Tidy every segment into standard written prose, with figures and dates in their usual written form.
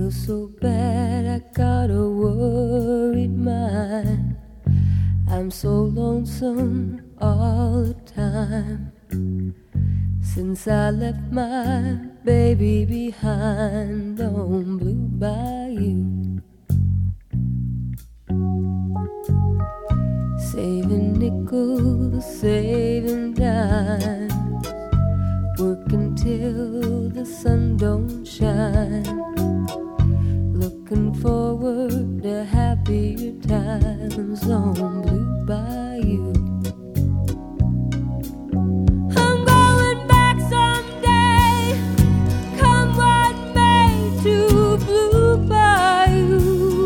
feel so bad, I got a worried mind. I'm so lonesome all the time. Since I left my baby behind on Blue Bayou. Saving nickels, saving dimes, working till the sun don't shine, looking forward to happier times on Blue Bayou. I'm going back someday, come what may, to Blue Bayou,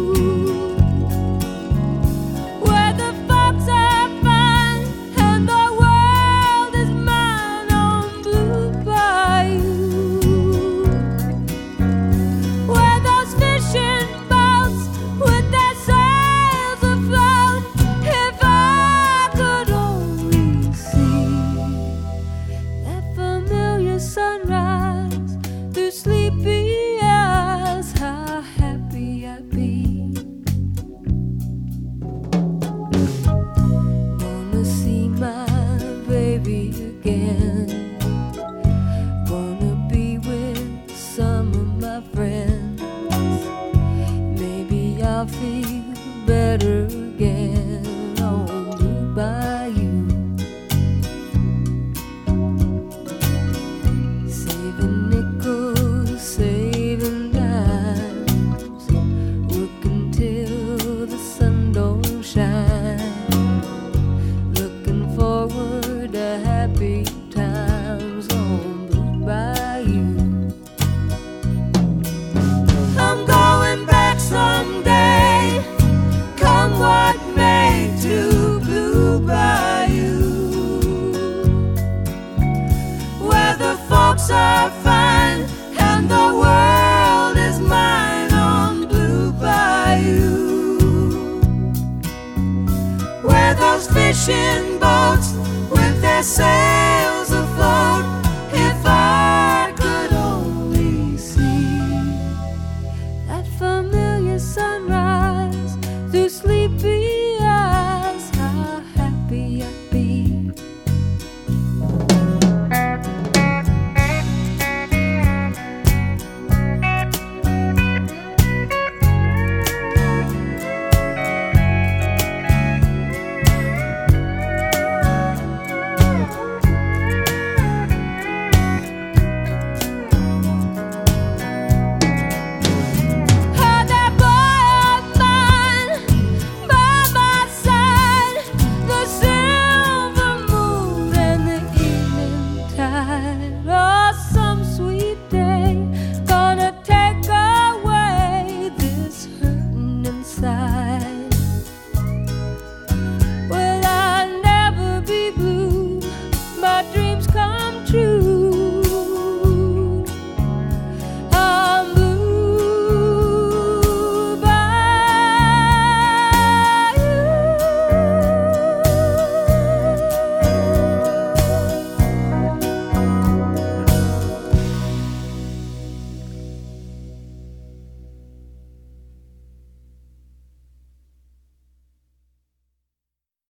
where the folks are fine and the world is mine on Blue Bayou, where those fishing boats with their sails afloat, if I could only see that familiar sunrise through sleepy eyes, how happy I'd be. Wanna see my baby again, wanna be with some of my friends. Maybe I'll feel better again on Blue Bayou. Saving nickels, saving dimes, working till the sun don't shine, looking forward to happy times on Blue Bayou. I'm going back someday, come what may, to Blue Bayou, where the folks are fine and the world is mine on Blue Bayou, where those fishing boats with their sails